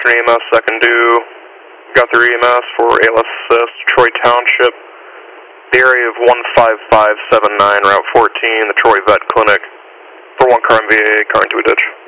Western EMS, I can do Guthrie EMS for ALS Assist, Troy Township, the area of 15579, Route 14, the Troy Vet Clinic, for 1 car MVA, car into a ditch.